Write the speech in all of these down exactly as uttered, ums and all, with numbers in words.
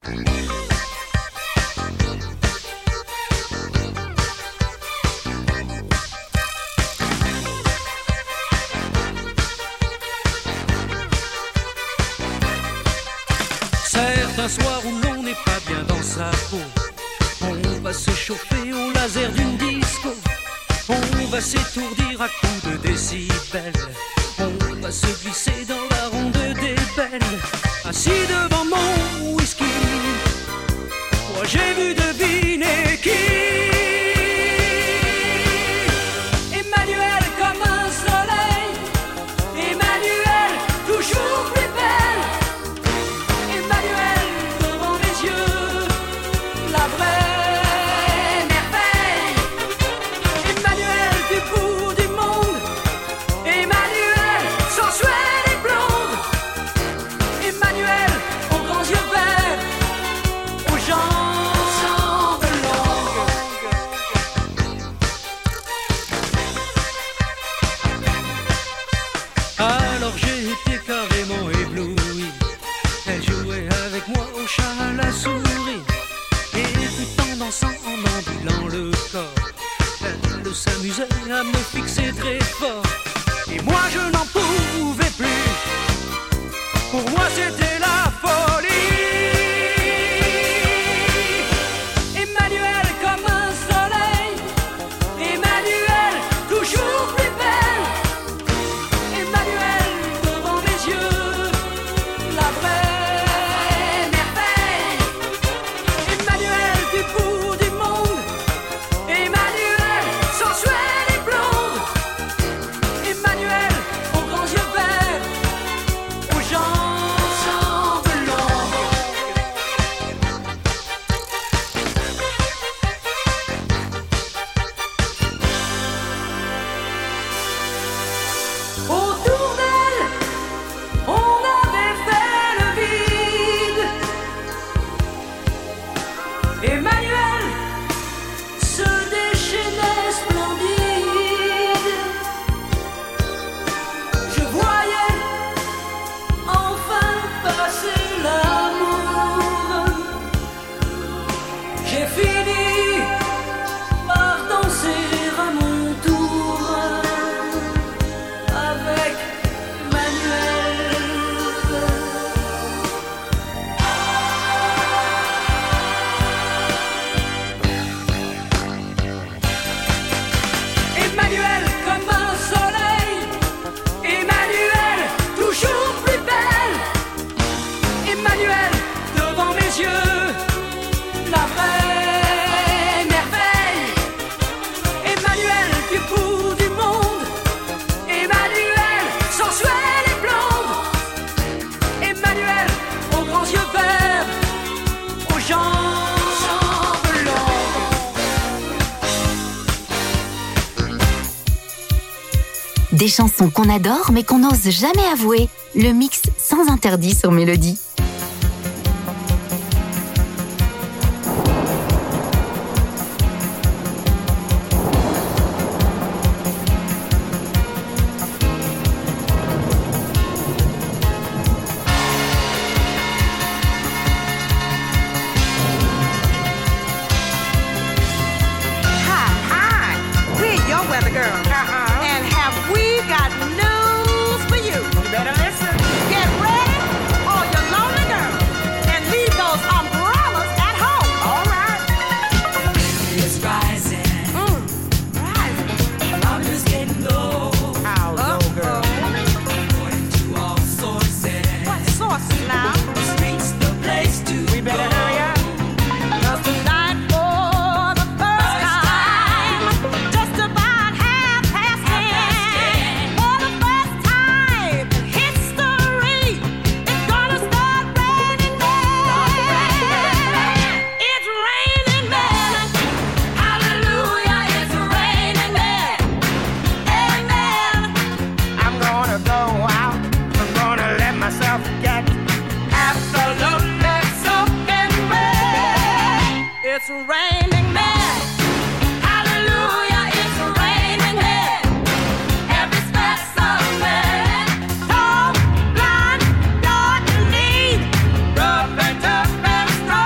Certains soirs où l'on n'est pas bien dans sa peau, on va se chauffer au laser d'une disco. On va s'étourdir à coups de décibels. On va se glisser dans la ronde des belles. Assis devant mon whisky, moi j'ai vu deviner qui. Emmanuel comme un soleil, Emmanuel toujours plus belle. Emmanuel devant mes yeux, la vraie merveille. Emmanuel du bout du monde, Emmanuel sensuelle et blonde. Emmanuel aux grands yeux verts, aux gens sans de langue. Alors j'ai été carrément ébloui. Elle jouait avec moi au chat à la souris. Et tout en dansant, en endilant le corps, elle s'amusait à me fixer très fort. Et moi je n'en pouvais plus. Pour moi c'était la folie. Emmanuel comme un soleil, Emmanuel toujours plus belle. Emmanuel devant mes yeux, la vraie merveille. Emmanuel du bout du monde, Emmanuel sensuelle et blonde. Emmanuel aux grands yeux verts, aux gens sans de langue. Autour d'elle, on avait fait le vide. Emmanuel se déchaînait splendide. Je voyais enfin passer l'amour. J'ai fini par danser à mon tour avec Emmanuel. Emmanuel comme un soleil, Emmanuel toujours plus belle. Emmanuel devant mes yeux, la vraie merveille. Emmanuel du bout du monde, Emmanuel sensuelle et blonde. Emmanuel aux grands yeux verts, aux gens sans de langue. Des chansons qu'on adore mais qu'on n'ose jamais avouer. Le mix sans interdit sur Mélodie. Hi, hi. We're your weather girl. Uh-huh. And have we got news for you? You better listen. Get ready, all your lonely girls, and leave those umbrellas at home. All right. It's rising, Mm. Rising. numbers getting low. How low, girl? According to all sources, What sources now? the streets the place to We better go. hurry up. 'Cause tonight, for the first time, just about half past ten, for the first time in history, it's gonna start raining men. It's raining men. Hallelujah, it's raining men. Amen. I'm gonna go out. I'm gonna let myself get absolutely soaking wet. It's raining men. Hallelujah, it's raining men. Every specimen, tall, blind, dark, and lean, rough and tough and strong.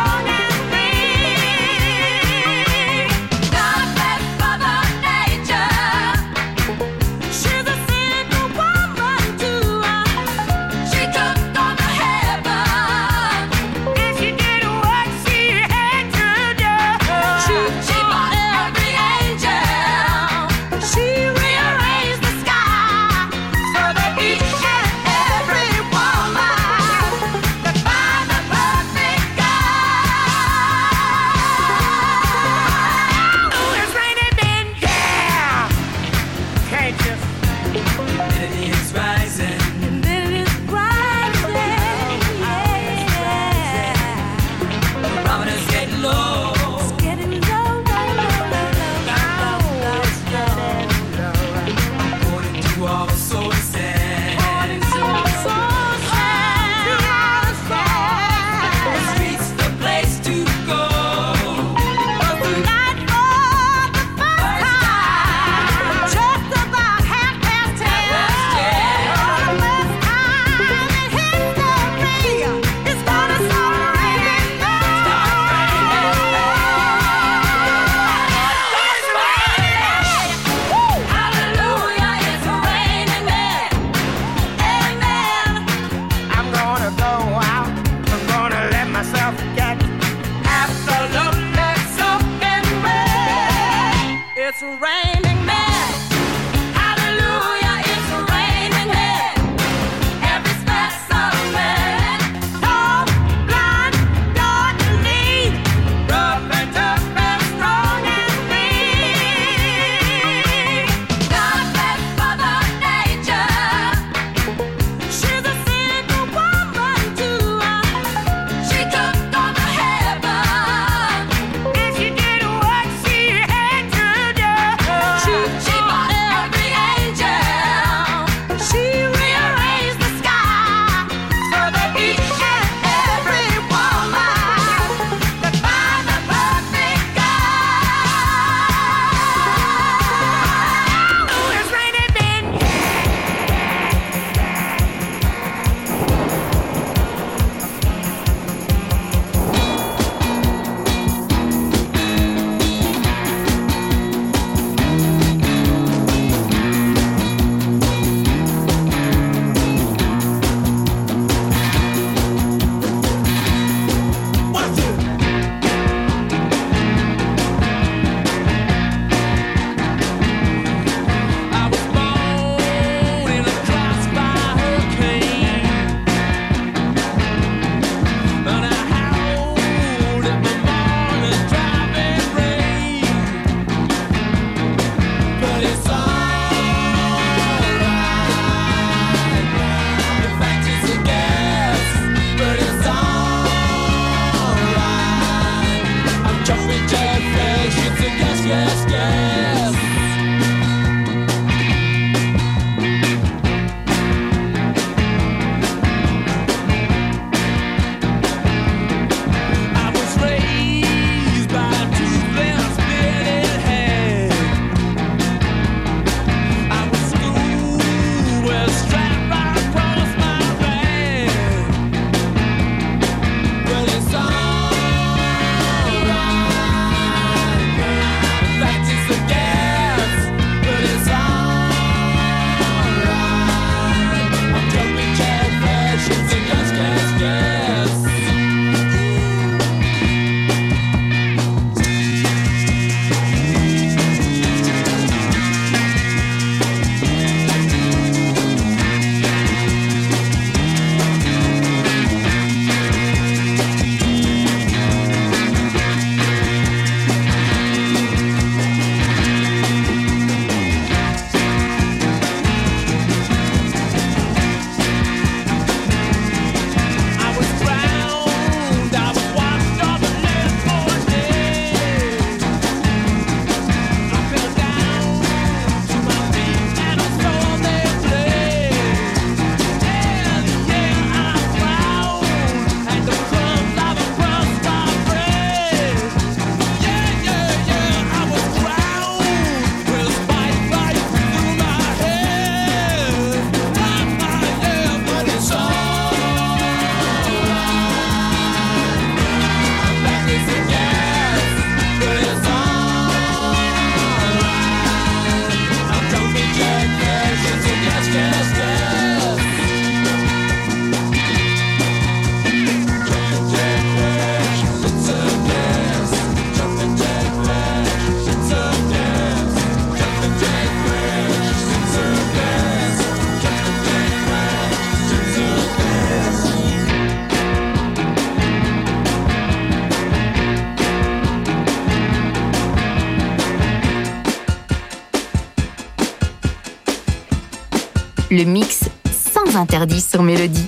Le mix sans interdit sur Mélodie.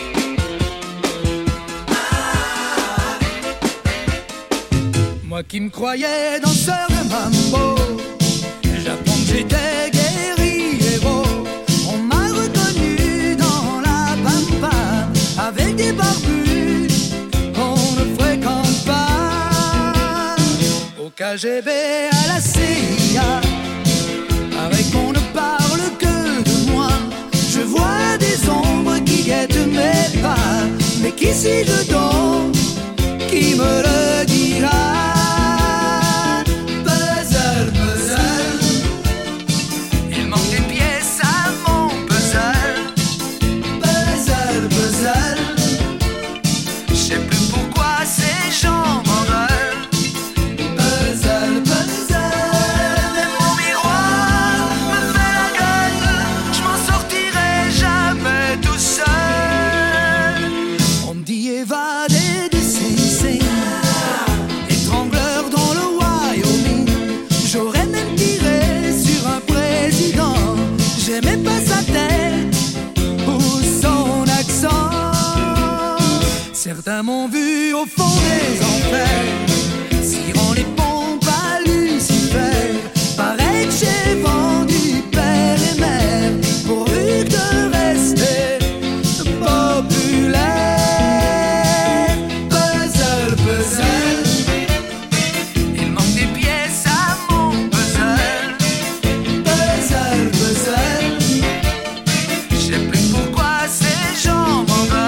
Moi qui me croyais danseur de mambo, j'apprends que j'étais guéri héros. On m'a reconnu dans la pam-pam avec des barbus qu'on ne fréquente pas. Au K G B, à la C I A, paraît qu'on ne parle que de moi. Je vois des ombres qui guettent mes pas, mais qui suis-je donc qui me le dira? Certains m'ont vu au fond des enfers, cirant les pompes à Lucifer. Paraît que j'ai vendu père et mère pourvu de rester populaire. Puzzle, puzzle, il manque des pièces à mon puzzle. Puzzle, puzzle, je sais plus pourquoi ces gens m'en veulent.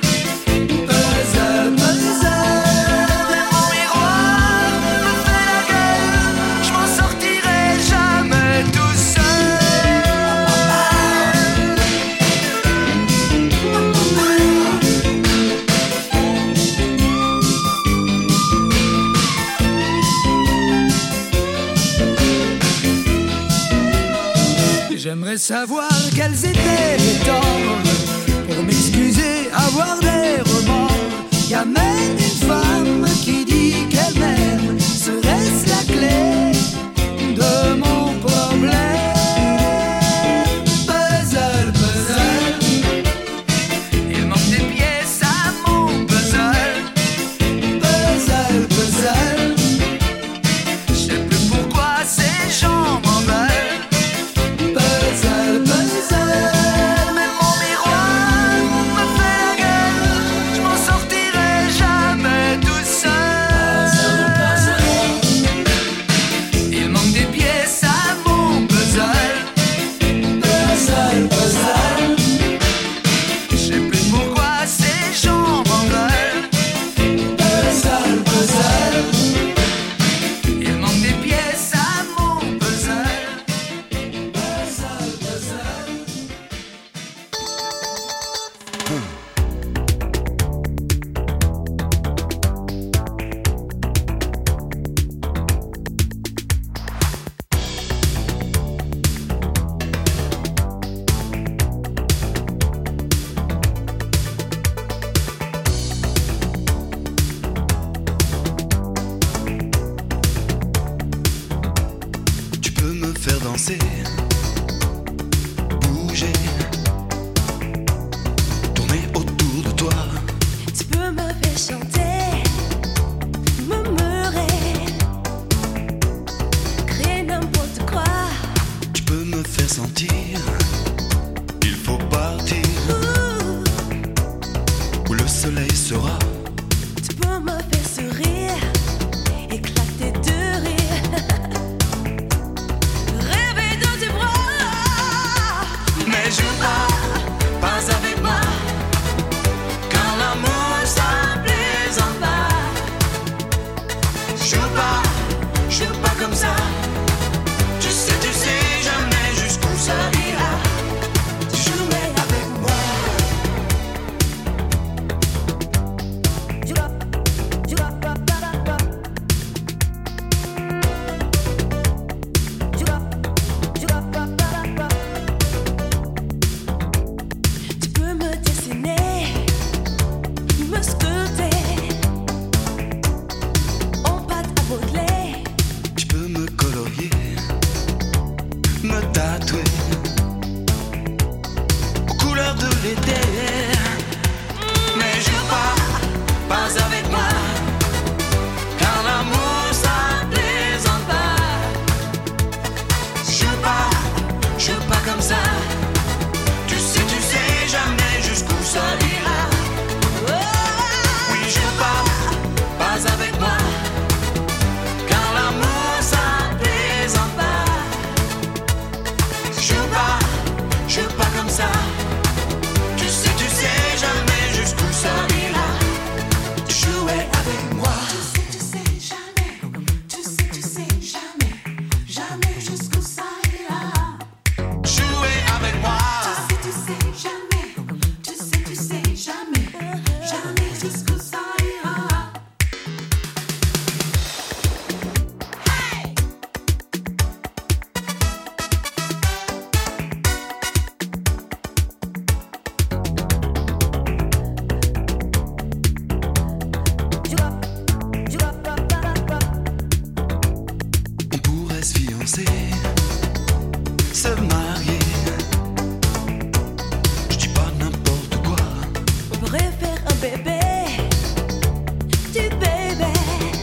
J'aimerais savoir quels étaient les torts pour m'excuser, avoir des remords. Y a même une femme qui dit qu'elle m'aime. Serait-ce la clé de mon problème? Puzzle, puzzle, il manque des pièces à mon puzzle. Puzzle, puzzle, je sais plus pourquoi ces gens m'en veulent. Puzzle, puzzle, même mon miroir me fait la gueule. Je m'en sortirai jamais tout seul. Il manque des pièces à mon puzzle. Puzzle, puzzle, je sais plus pourquoi ces gens m'en veulent. Puzzle, puzzle, il manque des pièces à mon puzzle. Tu peux me faire danser, bouger, tourner autour de toi. Tu peux me faire chanter, murmurer, créer n'importe quoi. Tu peux me faire sentir, il faut partir, Ouh, où le soleil sera. tu peux me faire sourire, éclater de rire, rêver dans tes bras. Mais joue pas, pas avec moi, Quand l'amour ça plaisant pas, joue pas, joue pas comme ça. Tu sais, tu sais jamais jusqu'où ça ira. jouer avec moi. Joue, joue, joue, tu peux me dessiner, me sculpter, en pâte à modeler. Tu peux me colorer avec moi. Tu sais, tu sais jamais. Tu sais, tu sais jamais. Jamais jusqu'où ça ira. Jouer avec moi. Tu sais, tu sais jamais. Tu sais, tu sais jamais. Jamais jusqu'où ça ira. On pourrait se fiancer, se marier. Je dis pas n'importe quoi. On pourrait faire un bébé, du bébé.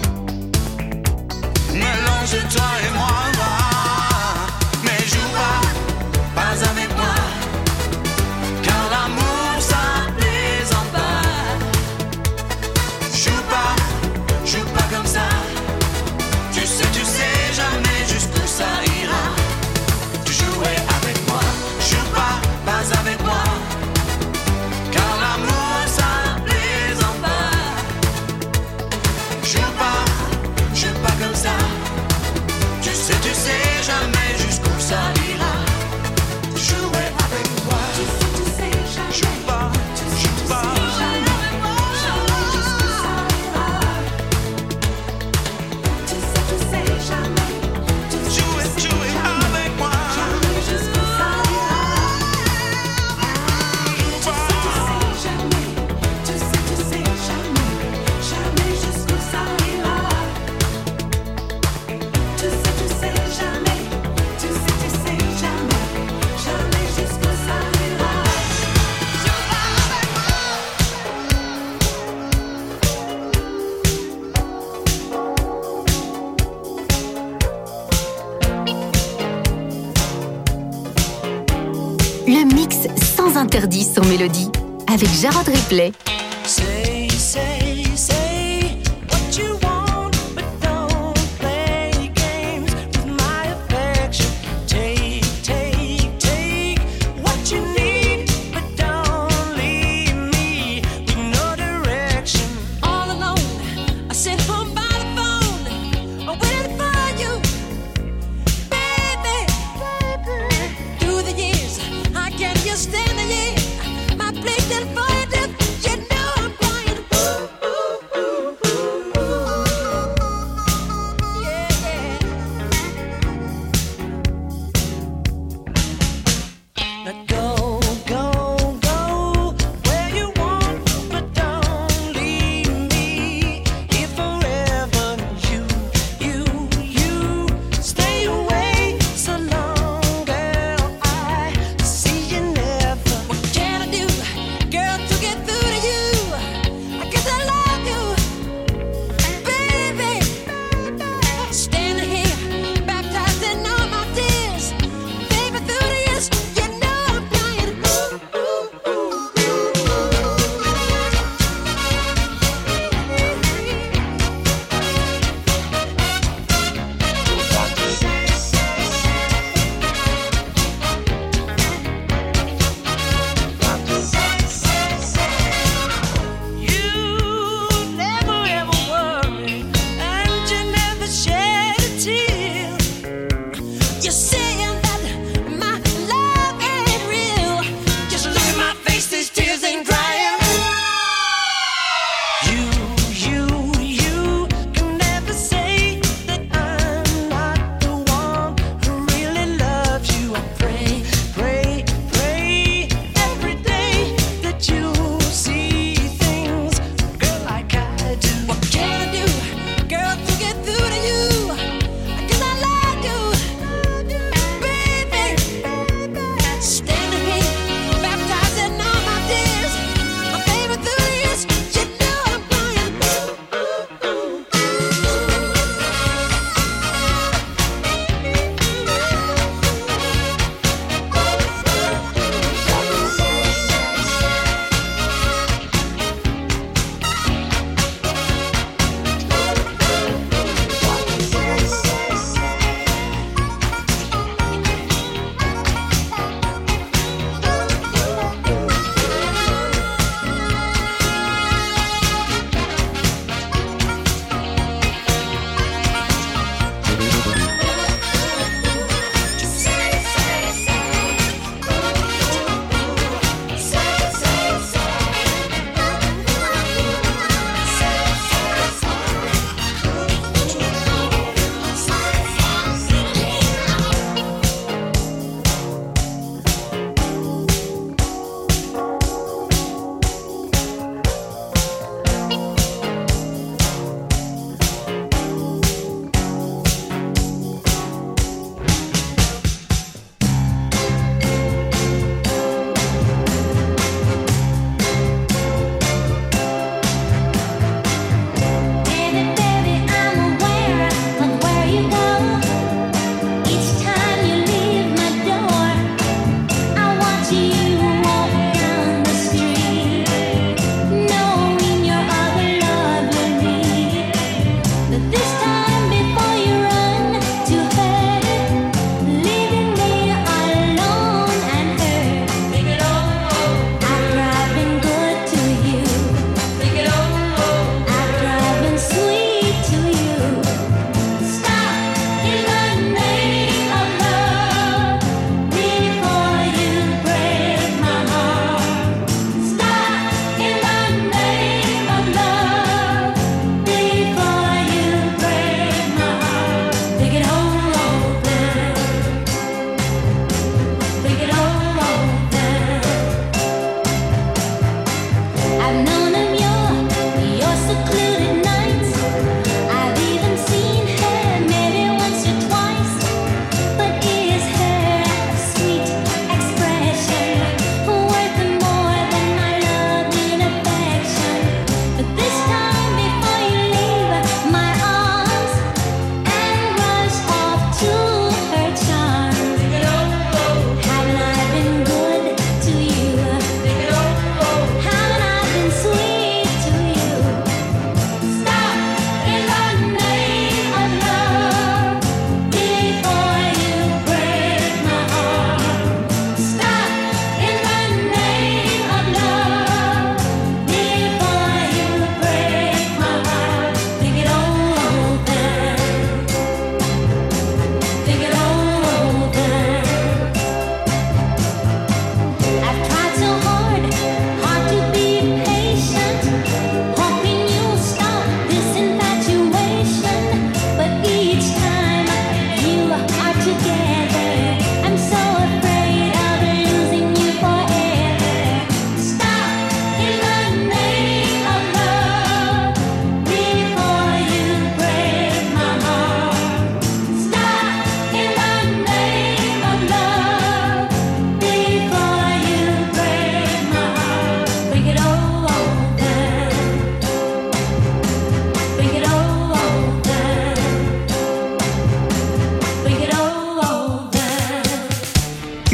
Mélange toi et moi, mais joue pas, pas avec moi. Car l'amour ça plaisante pas. Joue pas, joue pas comme ça. Tu sais, tu sais jamais jusqu'où ça ira. Tu jouais avec moi, joue pas, pas avec moi. Car l'amour ça plaisante pas. Joue pas, joue pas comme ça. Tu sais, tu sais jamais jusqu'où ça ira. Jouer avec moi. Tu sais, tu sais jamais. Joue pas, joue pas. Jamais jusqu'où ça ira. Tu sais, tu sais jamais. Tu sais, Jouer, tu sais jouer jamais. avec moi. Jamais jusqu'où ça ira. Tu sais, tu sais jamais. Tu sais, tu sais jamais. Jamais jusqu'où ça ira. Tu sais, tu sais jamais. Tu sais, tu sais jamais. Jamais jusqu'où ça ira. Le mix sans interdit sur Mélodie avec Jarod Ripley. Say, say, say what you want, but don't play games with my affection. Take, take, take what you need, but don't leave me with no direction. All alone, I sit home by the phone, waiting for you, baby. Through the years, I can't just stand the year. My place and find it, you know.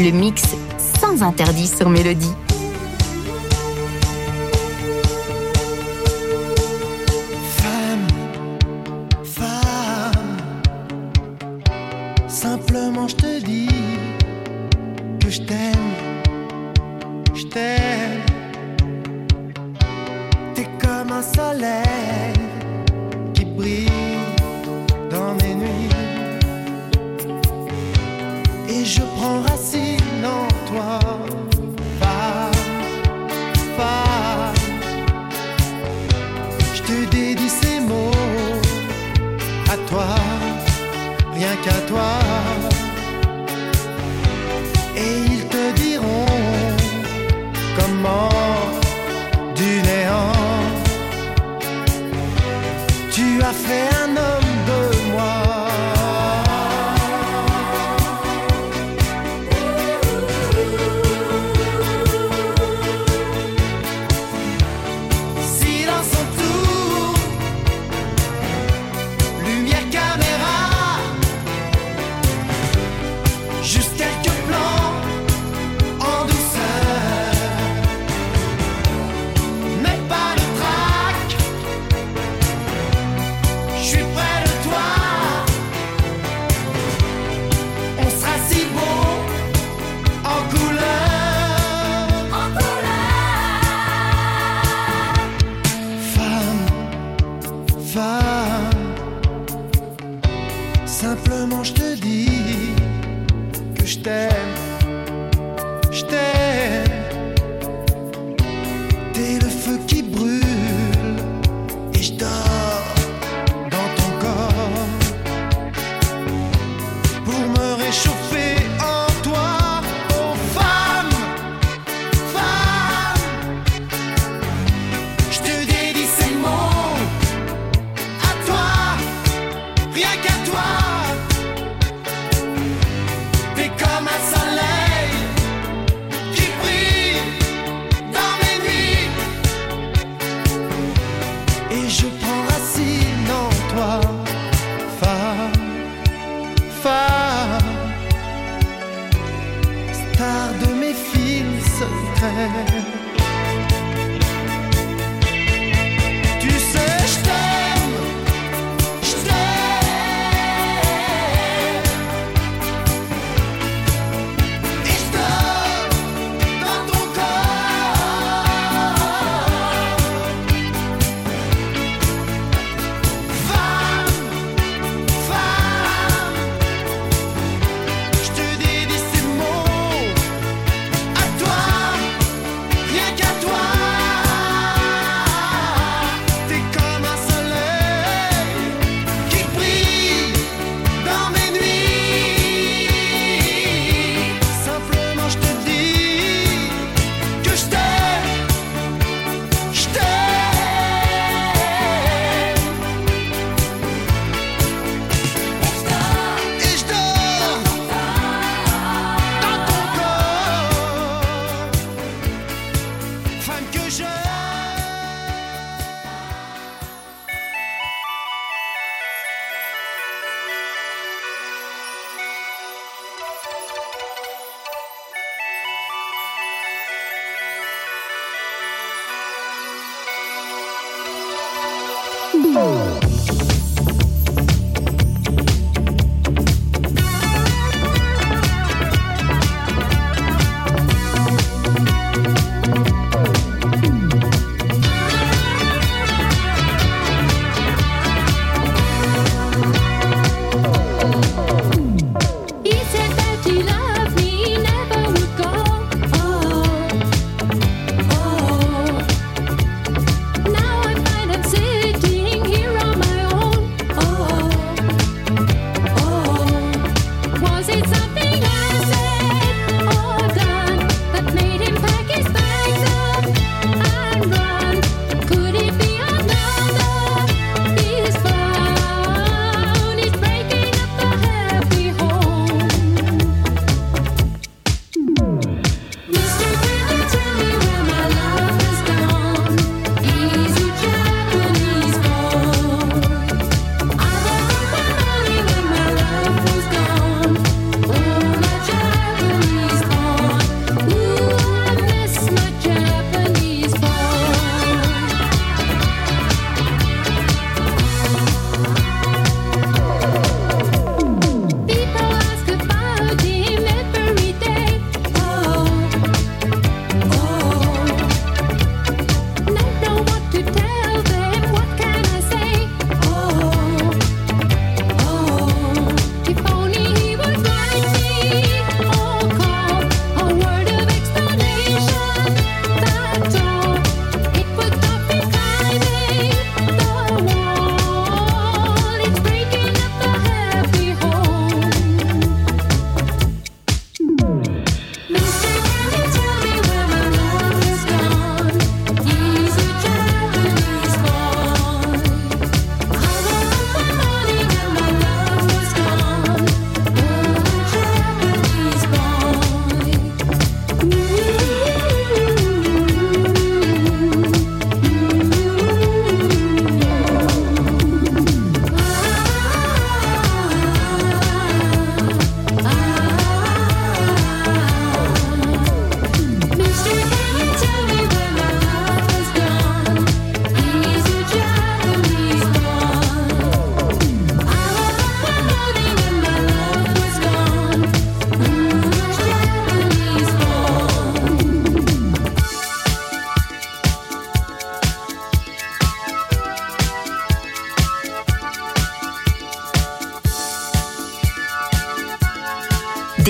Le mix sans interdit sur Mélodie. Femme, femme, simplement je te dis que je t'aime, je t'aime. T'es comme un soleil qui brille dans mes nuits. Et je prends racine en toi, femme, femme. Je te dédie ces mots à toi, rien qu'à toi. Et ils te diront comment du néant tu as fait un homme de moi. Simplement je te dis que je t'aime, je t'aime. T'es le feu qui brûle et je dors dans ton corps pour me réchauffer en toi. Oh femme, femme, je te dédie ces mots à toi, rien qu'à toi. Comme un soleil qui brille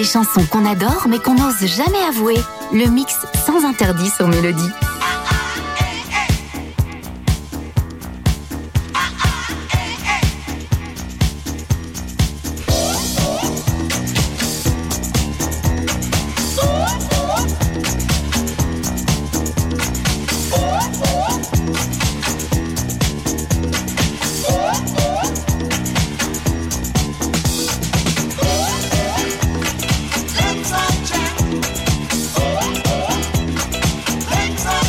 Des chansons qu'on adore mais qu'on n'ose jamais avouer. Le mix sans interdit sur Mélodie. Let's all jam. Let's all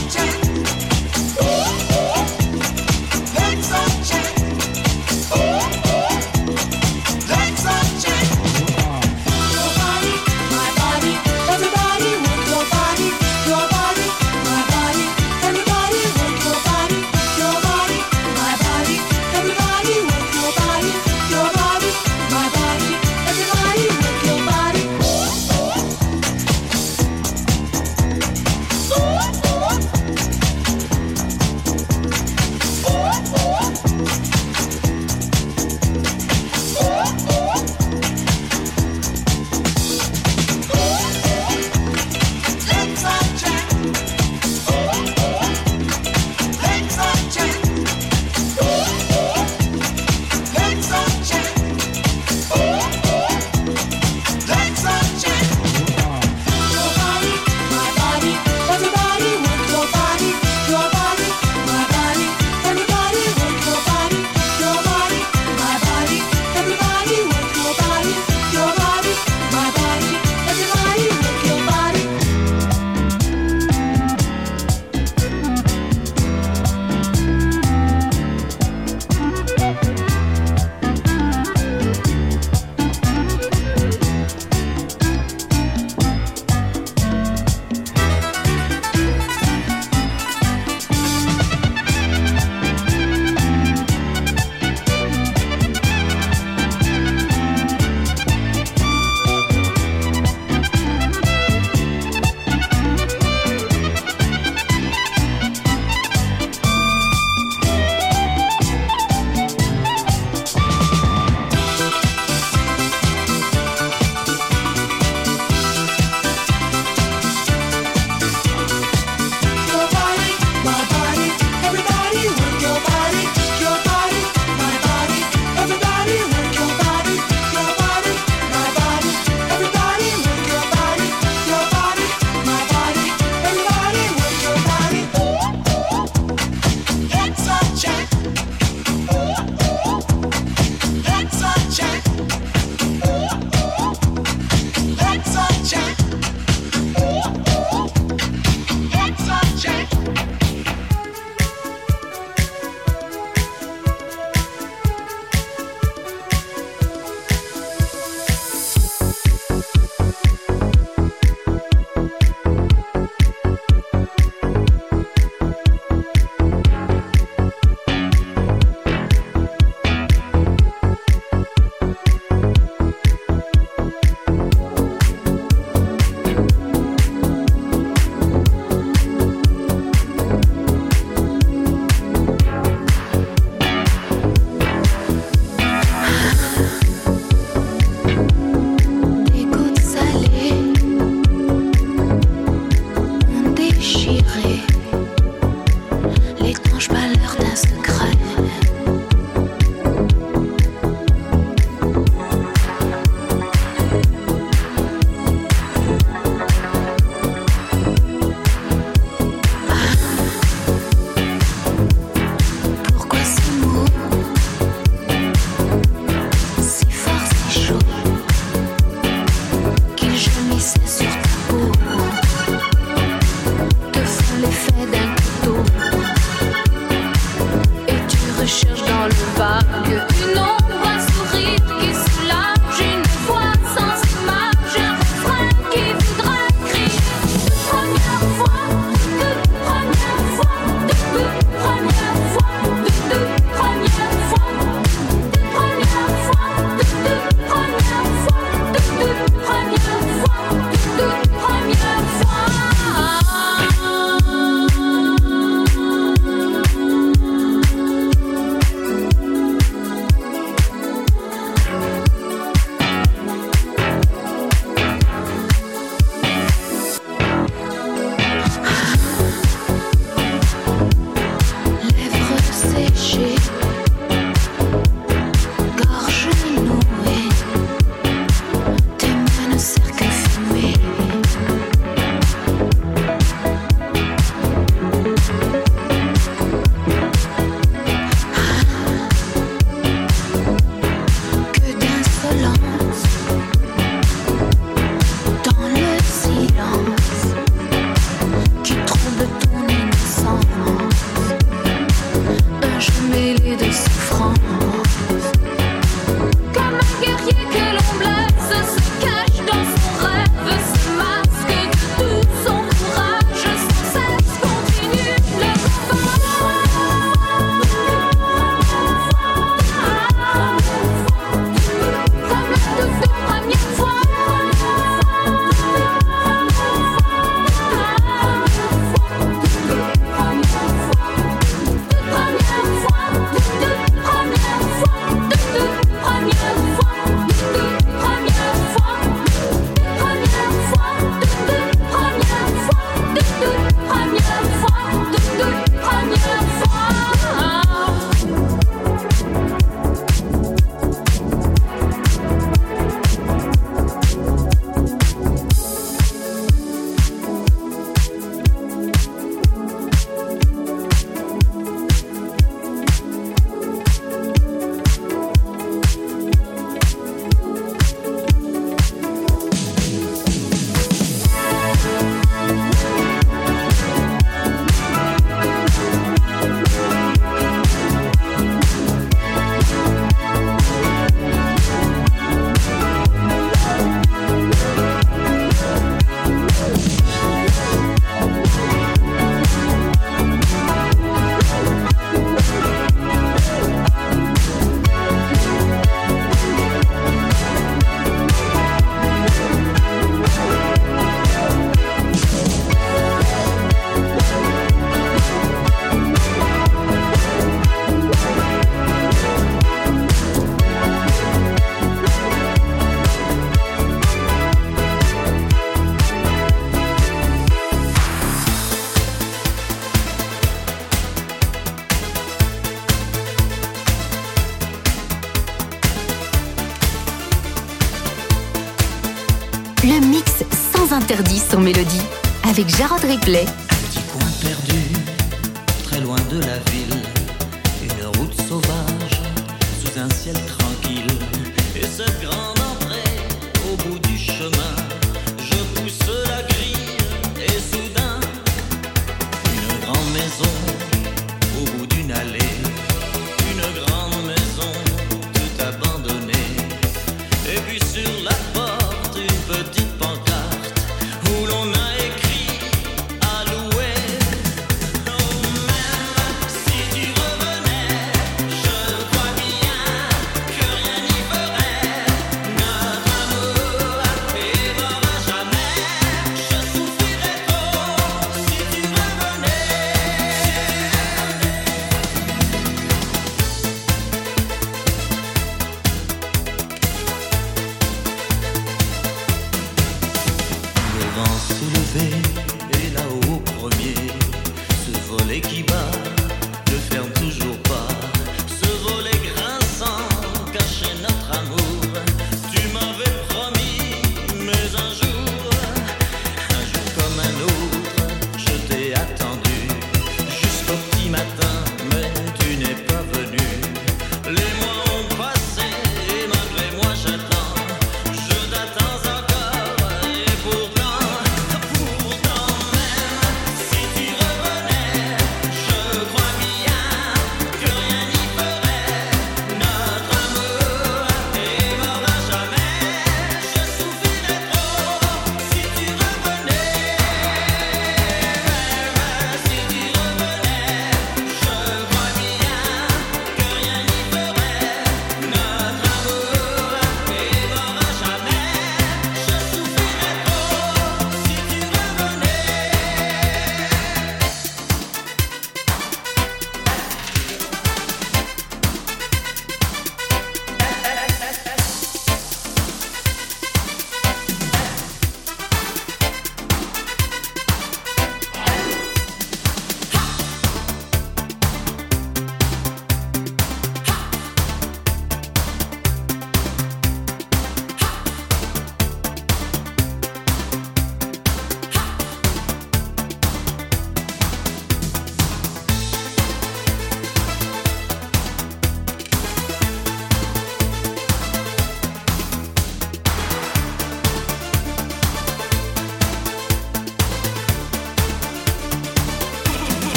Le mix sans interdit sur Mélodie avec Jarod Ripley. Petit coin perdu, très loin de la ville, une route sauvage sous un ciel tranquille. Et cette grande entrée au bout du chemin, je pousse la grille et soudain, une grande maison au bout d'une allée, une grande maison tout abandonnée. Et puis sur la porte une petite pancarte où l'on a écrit à louer. Oh, même si tu revenais, je crois bien que rien n'y ferait. Notre amour est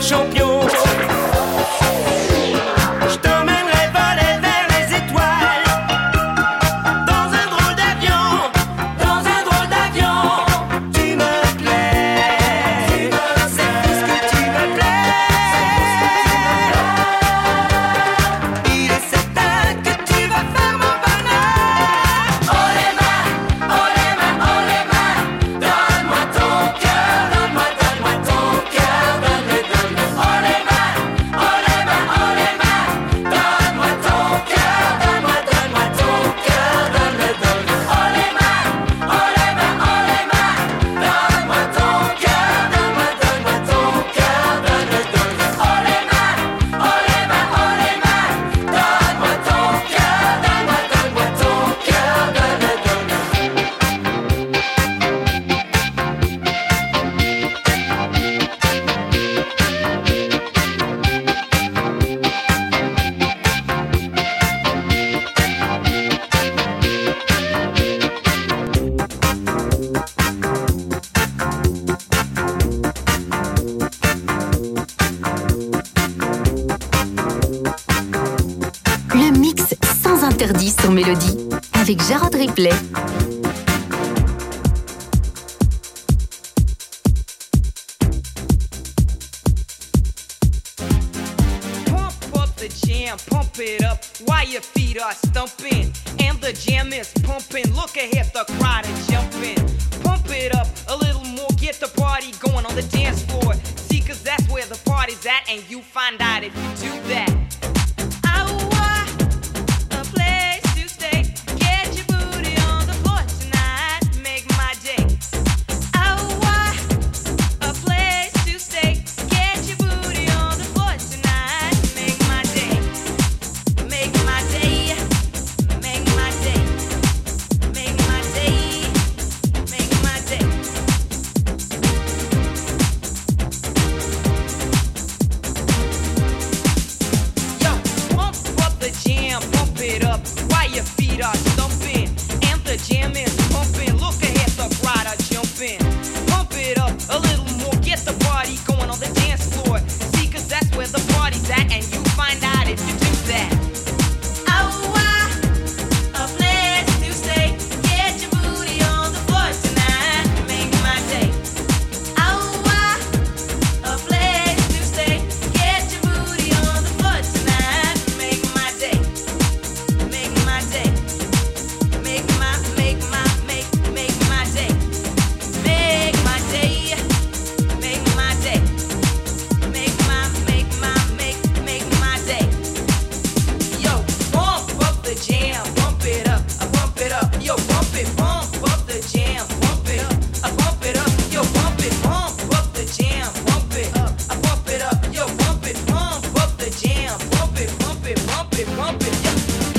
champion. Je t'emmènerai voler vers les étoiles. Dans un drôle d'avion, dans un drôle d'avion. Tu me plais, c'est tout ce que tu me plais. Il est certain que tu vas faire mon bonheur. Oh les mains, oh les mains, oh les mains. Donne-moi ton cœur, donne-moi, donne-moi ton cœur, donne-le, donne-le. Oh les mains, oh les mains, oh les mains. Donne-moi ton cœur, donne-moi, donne-moi ton cœur, donne-le, donne-le. Oh les mains, oh les mains, oh les mains. Donne-moi ton cœur, donne-moi, donne-moi ton cœur, donne-le, donne-le. Oh les mains, oh les mains, oh les mains. Donne-moi ton cœur, donne-moi, donne-moi ton cœur, donne-le, donne-le. Le mix sans interdit sur Mélodie avec Jarod Ripley. Pump up the jam, pump it up while your feet are stumping. And the jam is pumping. Look ahead, the crowd is jumping. Pump it up a little more, get the party going on the dance floor. See, cause that's where the party's at, and you find out if you do that. I want a place to stay. Get your booty on the floor tonight. Make my day. I want a place to stay. Get your booty on the floor tonight. Make my day. Make my day. Make my day. Make my day. Make my day. Yo, pump up the jam, pump it up while your feet are stumping. And the jam is pumping. Look ahead, the crowd are jumping. Pump it up a little more, get the party going on the dance floor. See, cause that's where the party's at, and you find out if you do that. I want a place to stay. Get your booty on the floor tonight. Make my day. I want a place to stay. Get your booty on the floor tonight. Make my day. Make my day. Make my, make my, make, make my day. Make my day. Make my day. Make my, make my, make, make my day. Yo, pump up the jam, pump it up, I pump it up. Yo, pump it, pump up the jam, pump it up, I pump it up. Yo, pump it, pump up the jam, pump it up, I pump it up. Yo, pump it, pump up the jam, pump it, pump it, pump it, pump it. Yeah.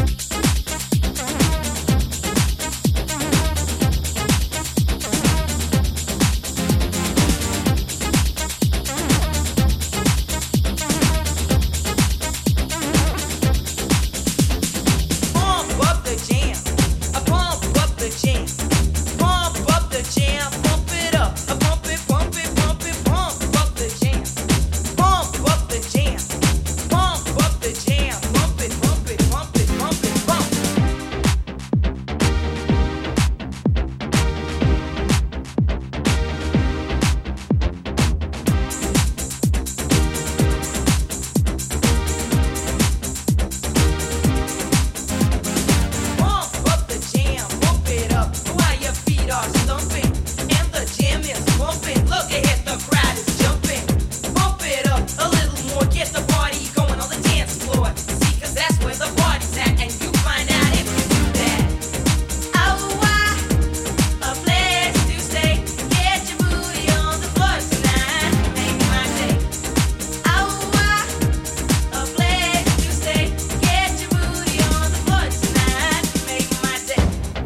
Pump up the jam, I pump up the jam, pump up the jam, pump it up, I pump it, pump it, pump it, pump up the jam, pump up the jam, pump up the jam, pump it, pump it, pump it, pump it, pump. Pump up the jam, pump it up while your feet are stumping. And the jam is pumping. Look ahead, the crowd is jumping. Pump it up a little more, get the party going on the dance floor. See, cause that's where the party's at, and you find out if you do that. I want a place to stay. Get your booty on the floor tonight. Make my day. I want a place to stay. Get your booty on the floor tonight. Make my day.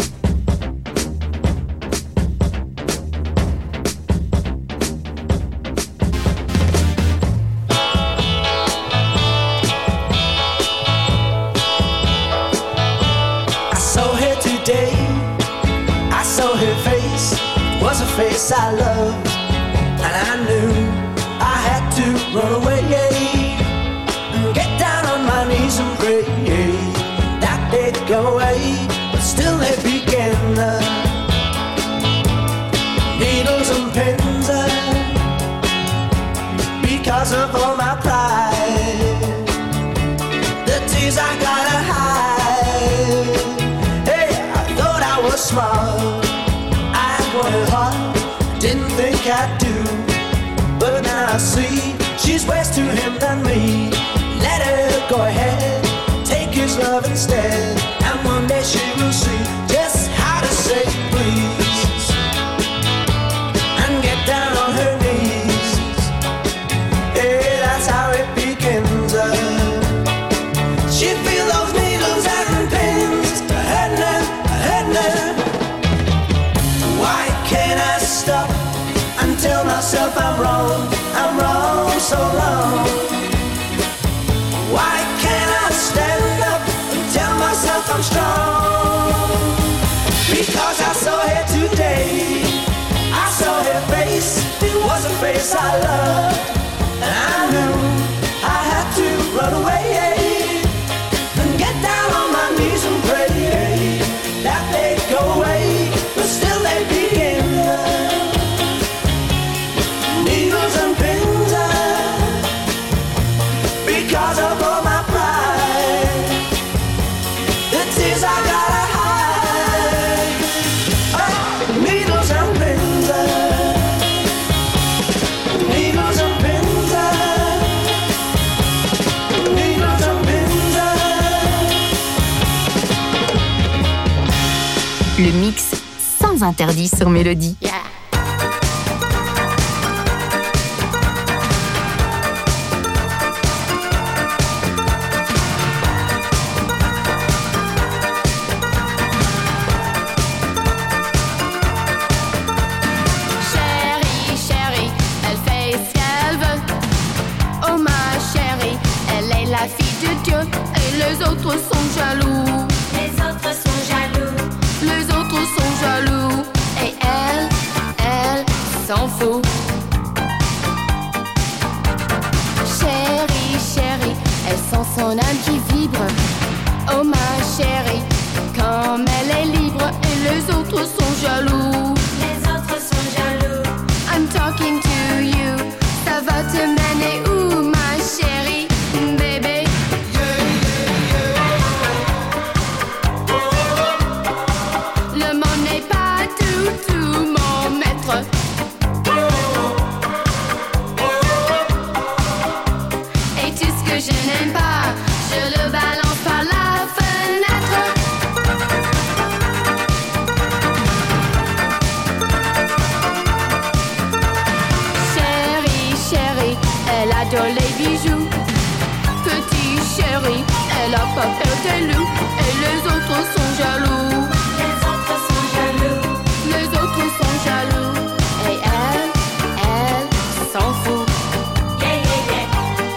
I saw her today, I saw her face, it was a face I loved, and I knew I had to run away, and get down on my knees and pray that they'd go away, but still they begin. Needles and pins, because of all my pride, the tears I gotta hide. Hey, I thought I was smart, I wanted hard, didn't think I'd do, but now I see she's worse to him than me. Let her go ahead, take his love instead, and one day she will see just how to say please, and get down on her knees. Yeah, that's how it begins. uh, She feel those needles and pins hurting her, hurting her. Why can't I stop and tell myself I'm wrong, I'm wrong so long? Why can't I stand up and tell myself I'm strong? Because I saw her today, I saw her face, it was a face I loved, and I knew I had to run away and get down on my knees and pray that they'd go away, but still they begin. Needles and pins, because of all my pride, the tears I gotta hide. Oh, needles and pins, needles and pins, needles and pins. Le mix sans interdit sur Mélodie. Yeah. Chérie, chérie, elle fait ce qu'elle veut. Oh ma chérie, elle est la fille de Dieu et les autres sont jaloux. Les autres sont jaloux. Les autres sont jaloux et elle, elle s'en fout. Chérie, chérie, elle sent son âme qui vibre. Oh ma chérie, comme elle est libre et les autres sont jaloux. Les autres sont jaloux. I'm talking to you, ça va te mener où ma chérie, bébé? Le monde n'est pas du tout mon maître. Et tout ce que je n'aime pas, je le balance par la fenêtre. Chérie, chérie, elle adore les bijoux. Petit chéri, elle a pas peur des loups. Et les autres sont jaloux. Les autres sont jaloux. Les autres sont jaloux. Et elle, elle s'en fout. Yeah, yeah, yeah.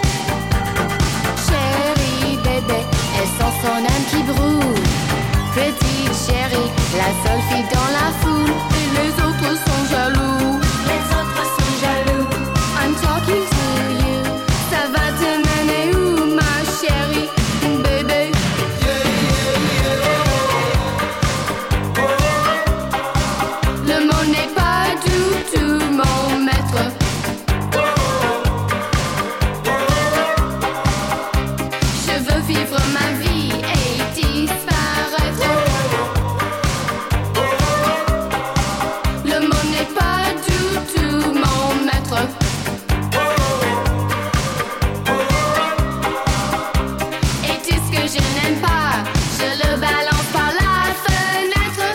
Chérie, bébé, elle sent son âme qui brûle. Petite chérie, la seule fille dans la foule. Et les autres sont jaloux. Les autres sont jaloux. I'm talking to you. Ça va te mener où, ma chérie, bébé? Le monde n'est pas du tout mon maître. Je veux vivre ma vie et disparaître. Le monde n'est pas du tout mon maître. Et tout ce que je n'aime pas, je le balance par la fenêtre.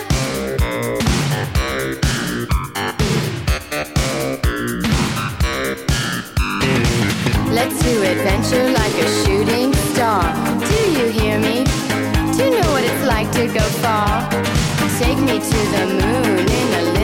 Let's do adventure like a shooting star. Do you hear me? Do you know what it's like to go far? Take me to the moon in a